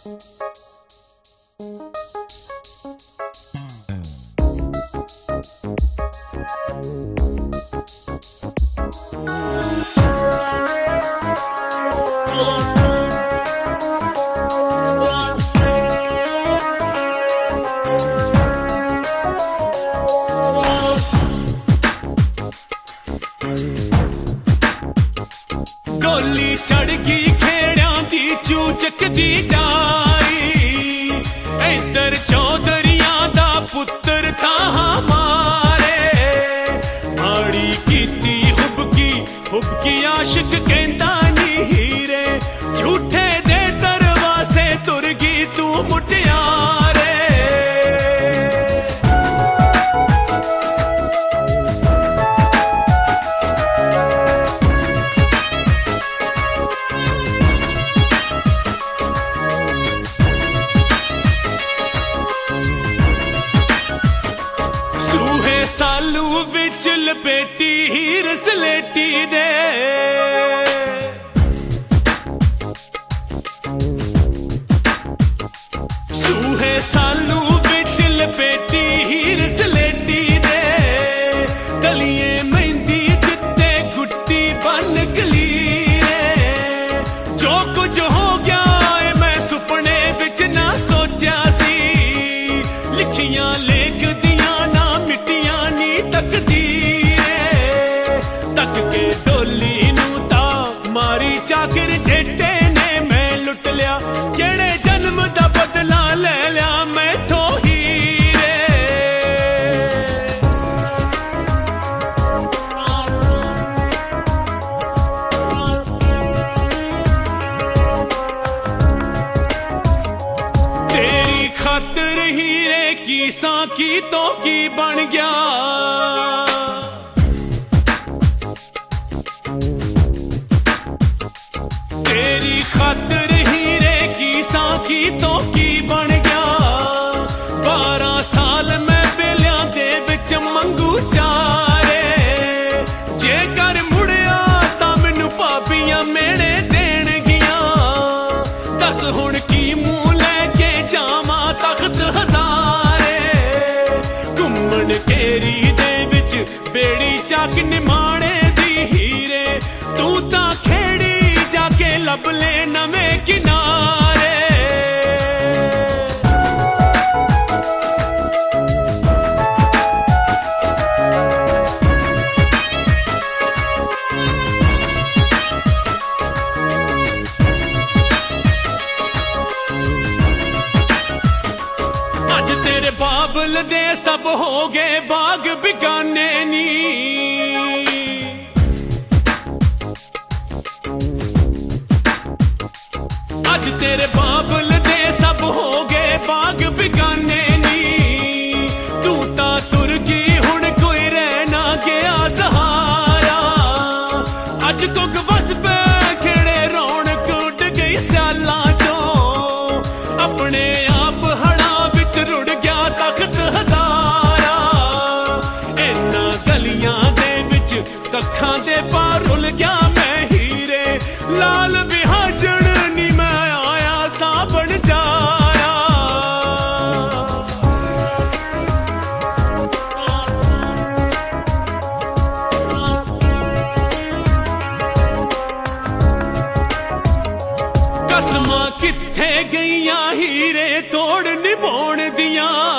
डोली चढ़ गई खेड़ियां दी चूचक दी जाई, इधर चौधरियां दा पुत्र तां मारे, माड़ी कीती हुबकी आशिक कहंदा नी हीरे, झूठे दे दरवाजे तुर गई तू मुटियारे। सालू विच लपेटी हीर सलेटी दे, सूहे सालू विच लपेटी हीर सलेटी दे, गलिए मेहंदी जिते गुट्टी बन गलीरे, जो कुछ हो गया है मैं सुपने विच ना सोचा सी, लिखियां लेख दियां ना मिट्टियां नी तकदीरे, तक के डोली नू ता मारी चाकर जेटे ने मैं लुट लिया, केड़े जन्म दा बदला ले लिया मैं तो हीरे। तेरी खातिर हीरे की साकी तो की बन गया, तेरी खातिर हीरे की साकी तो की बन गया, 12 साल मैं बेलियां दे विच मंगू चारे, जेकर मुड़िया तां मैनू भाबियां मेड़े देण गियां, दस हुण की मुंह लैके जावां तख्त हज़ारे, घुम्मण केरी दे विच बेड़ी चाक निमाणे दी हीरे, तू तां खेड़ी जाके लब ले नवें किनारे। अज तेरे बाबल दे सब हो गए बाग बिगाने नी, अज तेरे बाबल दे सब हो गए बाग बिगाने नी, तू ता तुर गई हुण कोई रह ना गया सहारा, अज कुक बस पे खेड़े रौनक उड़ गई स्यालां चों, अपने आप हड़ा विच रुड़ गया तख्त हज़ारा, इन्ना गलियां दे विच कखां दे पार रुल गया मैं हीरे, लाल विहाजण नी मैं आया साबण जाया। कसमां कित्थे गईयां हीरे तोड़ निभाउण दियां,